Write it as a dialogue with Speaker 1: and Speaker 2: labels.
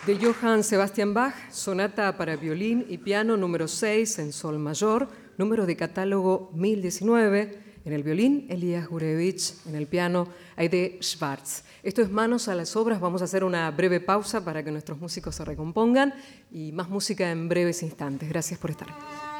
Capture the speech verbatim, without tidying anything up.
Speaker 1: De Johann Sebastian Bach, sonata para violín y piano número seis en sol mayor, número de catálogo mil diecinueve. En el violín, Elías Gurevich. En el piano, Aide Schwartz. Esto es Manos a las Obras. Vamos a hacer una breve pausa para que nuestros músicos se recompongan y más música en breves instantes. Gracias por estar.